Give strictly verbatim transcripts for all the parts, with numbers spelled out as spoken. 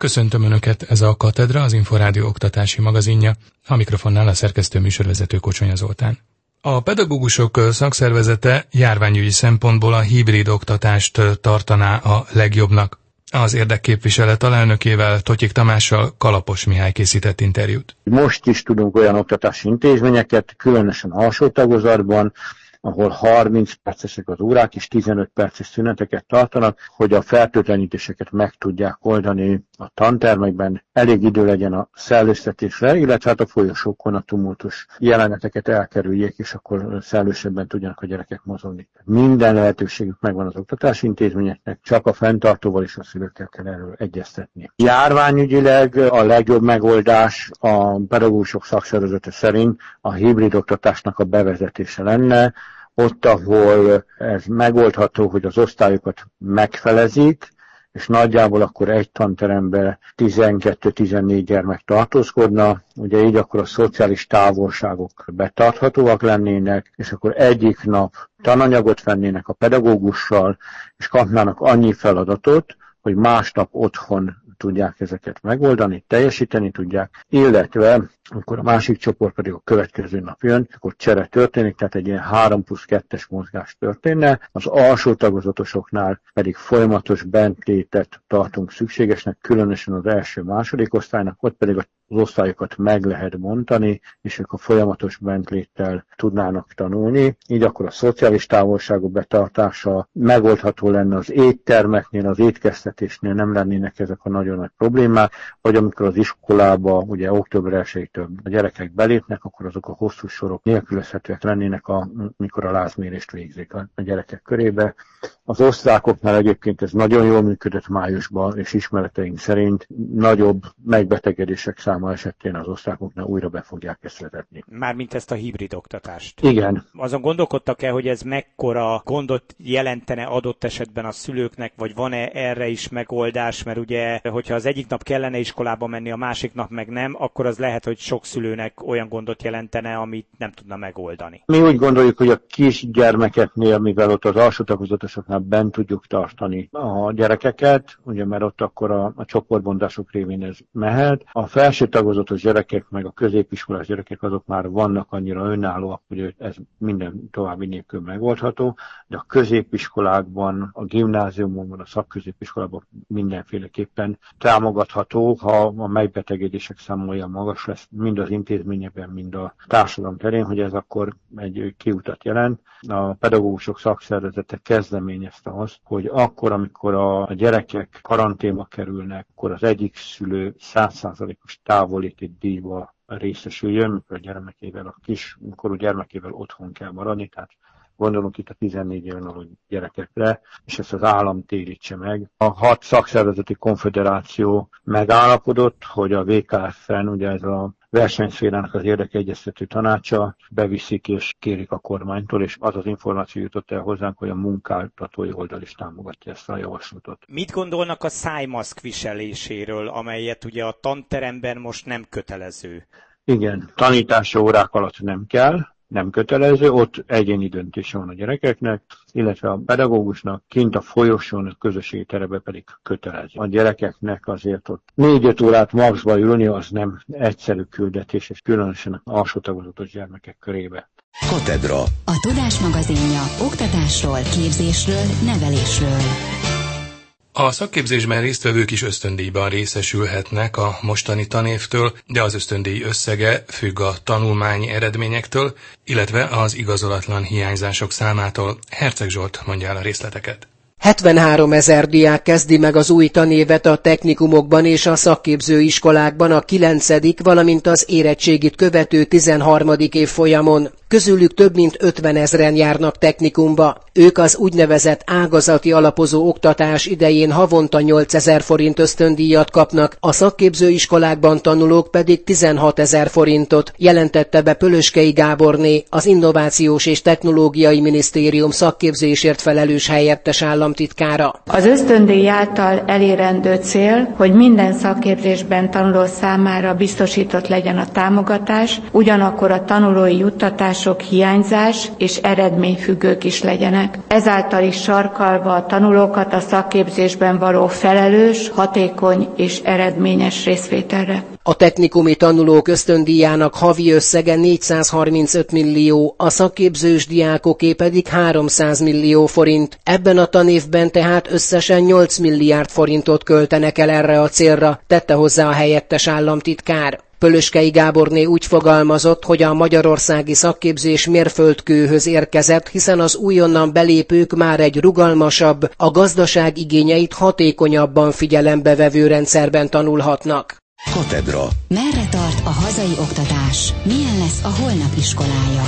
Köszöntöm Önöket, ez a Katedra, az Inforádió oktatási magazinja, a mikrofonnál a szerkesztő műsorvezető Kocsonya Zoltán. A pedagógusok szakszervezete járványügyi szempontból a hibrid oktatást tartaná a legjobbnak. Az érdekképviselet alelnökével, Totyik Tamással Kalapos Mihály készített interjút. Most is tudunk olyan oktatási intézményeket, különösen alsó tagozatban, ahol harminc percesek az órák és tizenöt perces szüneteket tartanak, hogy a fertőtlenítéseket meg tudják oldani a tantermekben, elég idő legyen a szellőztetésre, illetve hát a folyosókon a tumultus jeleneteket elkerüljék, és akkor szellősebben tudjanak a gyerekek mozogni. Minden lehetőségük megvan az oktatási intézményeknek, csak a fenntartóval és a szülőkkel kell erről egyeztetni. Járványügyileg a legjobb megoldás a pedagógusok szakszervezete szerint a hibrid oktatásnak a bevezetése lenne, ott, ahol ez megoldható, hogy az osztályokat megfelezik, és nagyjából akkor egy tanteremben tizenkettő-tizennégy gyermek tartózkodna, ugye így akkor a szociális távolságok betarthatóak lennének, és akkor egyik nap tananyagot vennének a pedagógussal, és kapnának annyi feladatot, hogy másnap otthon tudják ezeket megoldani, teljesíteni tudják, illetve akkor a másik csoport pedig a következő nap jön, akkor csere történik, tehát egy ilyen három plusz kettes mozgás történne, az alsó tagozatosoknál pedig folyamatos bentlétet tartunk szükségesnek, különösen az első-második osztálynak, ott pedig az osztályokat meg lehet bontani, és ők a folyamatos bentléttel tudnának tanulni, így akkor a szociális távolságok betartása megoldható lenne az éttermeknél, az étkeztetésnél nem lennének ezek a nagyon nagy problémák, vagy amikor az iskolába, ugye október elsejétől a gyerekek belépnek, akkor azok a hosszú sorok nélkülözhetőek lennének, amikor a lázmérést végzik a gyerekek körébe. Az osztrákoknál egyébként ez nagyon jól működött májusban, és ismereteink szerint nagyobb megbetegedések száma esetén az osztrákoknál újra be fogják ezt vezetni. Mármint ezt a hibrid oktatást. Igen. Azon gondolkodtak-e, hogy ez mekkora gondot jelentene adott esetben a szülőknek, vagy van-e erre is megoldás, mert ugye, hogyha az egyik nap kellene iskolába menni, a másik nap meg nem, akkor az lehet, hogy sok szülőnek olyan gondot jelentene, amit nem tudna megoldani. Mi úgy gondoljuk, hogy a kis gyermekeknél, mivel ott az alsó tagozatosoknál bent tudjuk tartani a gyerekeket, ugye mert ott akkor a, a csoportbontások révén ez mehet. A felső tagozatos gyerekek, meg a középiskolás gyerekek azok már vannak annyira önállóak, hogy ez minden további nélkül megoldható, de a középiskolákban, a gimnáziumban, a szakközépiskolában mindenféleképpen támogatható, ha a megbetegedések száma olyan magas lesz, mind az intézményekben, mind a társadalom terén, hogy ez akkor egy kiutat jelent. A pedagógusok szakszervezete kezdeményezte azt, hogy akkor, amikor a gyerekek karanténba kerülnek, akkor az egyik szülő száz százalékos távolléti díjba részesüljön, mikor a gyermekével, a kiskorú gyermekével otthon kell maradni, tehát gondolunk itt a tizennégy éven aluli gyerekekre, és ezt az állam térítse meg. A hat szakszervezeti konfederáció megállapodott, hogy a vé ká ef-en, ugye ez a versenyszférának az érdekegyeztető tanácsa beviszik és kérik a kormánytól, és az az információ jutott el hozzánk, hogy a munkáltatói oldal is támogatja ezt a javaslatot. Mit gondolnak a szájmaszk viseléséről, amelyet ugye a tanteremben most nem kötelező? Igen, tanítási órák alatt nem kell, nem kötelező, ott egyéni döntése van a gyerekeknek, illetve a pedagógusnak, kint a folyosón, a közösségi teremben pedig kötelező. A gyerekeknek azért ott négy-öt órát maxba ülni, az nem egyszerű küldetés, és különösen az alsó tagozatos gyermekek körébe. Katedra. A Tudás magazinja oktatásról, képzésről, nevelésről. A szakképzésben résztvevők is ösztöndíjban részesülhetnek a mostani tanévtől, de az ösztöndíj összege függ a tanulmányi eredményektől, illetve az igazolatlan hiányzások számától. Herceg Zsolt mondja el a részleteket. hetvenháromezer diák kezdi meg az új tanévet a technikumokban és a szakképzőiskolákban a kilencedik, valamint az érettségit követő tizenharmadik évfolyamon. Közülük több mint ötvenezren járnak technikumba. Ők az úgynevezett ágazati alapozó oktatás idején havonta nyolcezer forint ösztöndíjat kapnak, a szakképzőiskolákban tanulók pedig tizenhatezer forintot, jelentette be Pölöskei Gáborné, az Innovációs és Technológiai Minisztérium szakképzésért felelős helyettes államtitkára. Az ösztöndíj által elérendő cél, hogy minden szakképzésben tanuló számára biztosított legyen a támogatás, ugyanakkor a tanulói juttatás oktatások hiányzás és eredményfüggők is legyenek. Ezáltal is sarkalva a tanulókat a szakképzésben való felelős, hatékony és eredményes részvételre. A technikumi tanulók ösztöndíjának havi összege négyszázharmincöt millió, a szakképzős diákoké pedig háromszáz millió forint. Ebben a tanévben tehát összesen nyolc milliárd forintot költenek el erre a célra, tette hozzá a helyettes államtitkár. Pölöskei Gáborné úgy fogalmazott, hogy a magyarországi szakképzés mérföldkőhöz érkezett, hiszen az újonnan belépők már egy rugalmasabb, a gazdaság igényeit hatékonyabban figyelembe vevő rendszerben tanulhatnak. Katedra. Merre tart a hazai oktatás? Milyen lesz a holnap iskolája?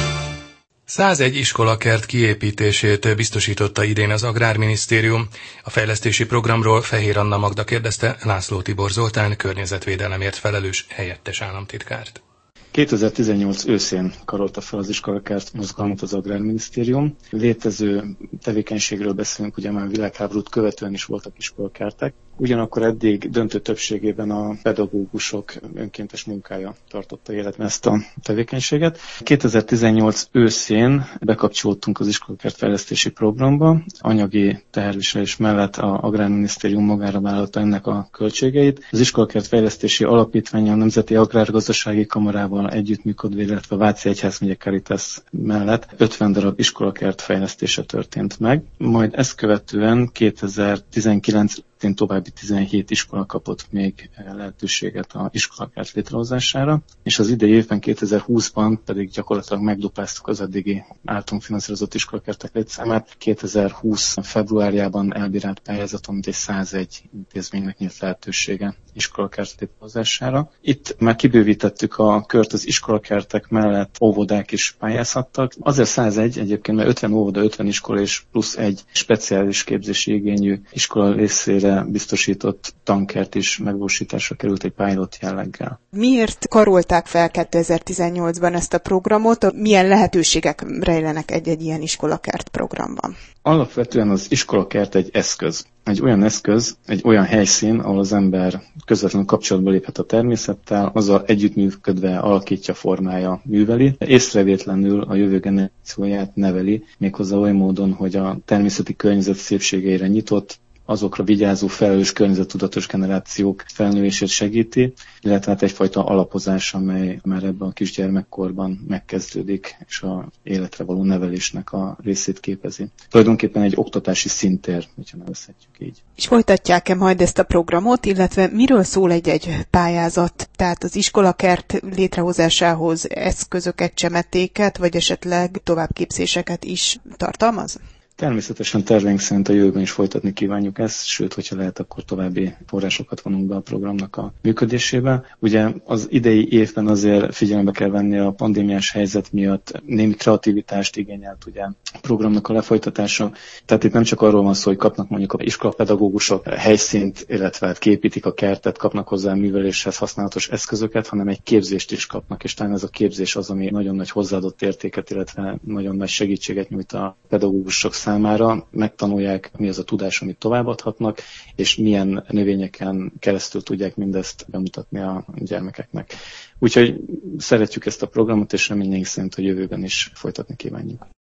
százegy iskolakert kiépítését biztosította idén az Agrárminisztérium. A fejlesztési programról Fehér Anna Magda kérdezte László Tibor Zoltán környezetvédelemért felelős helyettes államtitkárt. kétezer-tizennyolc őszén karolta fel az iskolakert mozgalmat az Agrárminisztérium. Létező tevékenységről beszélünk, ugye már világháborút követően is voltak iskolakertek. Ugyanakkor eddig döntő többségében a pedagógusok önkéntes munkája tartotta életben ezt a tevékenységet. kétezer-tizennyolc őszén bekapcsolódtunk az iskolakert fejlesztési programba. Anyagi teherviselés mellett az Agrárminisztérium magára vállalta ennek a költségeit. Az iskolakert fejlesztési alapítvány a Nemzeti Agrárgazdasági Kamarával együttműködve, illetve a Váci Egyházmegye Caritas mellett ötven darab iskolakert fejlesztése történt meg. Majd ezt követően kétezer-tizenkilenc további tizenhét iskola kapott még lehetőséget az iskolakert létrehozására, és az idei évben kétezer-húszban pedig gyakorlatilag megdupáztuk az eddigi általunk finanszírozott iskolakertek létszámát. kétezer-húsz februárjában elbírált pályázaton mintegy százegy intézménynek nyílt lehetősége iskolakert létrehozására. Itt már kibővítettük a kört, az iskolakertek mellett óvodák is pályázhattak. Azért százegy egyébként, mert ötven óvoda, ötven iskola és plusz egy speciális képzési igényű iskola részére biztosított tankert is megvalósításra került egy pilot jelleggel. Miért karolták fel kétezer-tizennyolcban ezt a programot? Milyen lehetőségek rejlenek egy-egy ilyen iskolakert programban? Alapvetően az iskolakert egy eszköz. Egy olyan eszköz, egy olyan helyszín, ahol az ember közvetlenül kapcsolatba léphet a természettel, azzal együttműködve alakítja, formája, műveli. Észrevétlenül a jövő generációját neveli, méghozzá olyan módon, hogy a természeti környezet szépségeire nyitott, azokra vigyázó, felelős, környezettudatos generációk felnőését segíti, illetve hát egyfajta alapozás, amely már ebben a kisgyermekkorban megkezdődik, és az életre való nevelésnek a részét képezi. Tulajdonképpen egy oktatási színtér, hogyha nevezhetjük így. És folytatják-e majd ezt a programot, illetve miről szól egy-egy pályázat? Tehát az iskolakert létrehozásához eszközöket, csemetéket, vagy esetleg továbbképzéseket is tartalmaz? Természetesen terveink szerint a jövőben is folytatni kívánjuk ezt, sőt, hogyha lehet, akkor további forrásokat vonunk be a programnak a működésébe. Ugye az idei évben azért figyelembe kell venni a pandémiás helyzet miatt némi kreativitást igényelt ugye a programnak a lefolytatása. Tehát itt nem csak arról van szó, hogy kapnak mondjuk az iskolapedagógusok helyszínt, illetve képítik a kertet, kapnak hozzá műveléshez használatos eszközöket, hanem egy képzést is kapnak, és talán ez a képzés az, ami nagyon nagy hozzáadott értéket, illetve nagyon nagy segítséget nyújt a pedagógusok számára, megtanulják, mi az a tudás, amit továbbadhatnak, és milyen növényeken keresztül tudják mindezt bemutatni a gyermekeknek. Úgyhogy szeretjük ezt a programot, és reményeink szerint a jövőben is folytatni kívánjuk.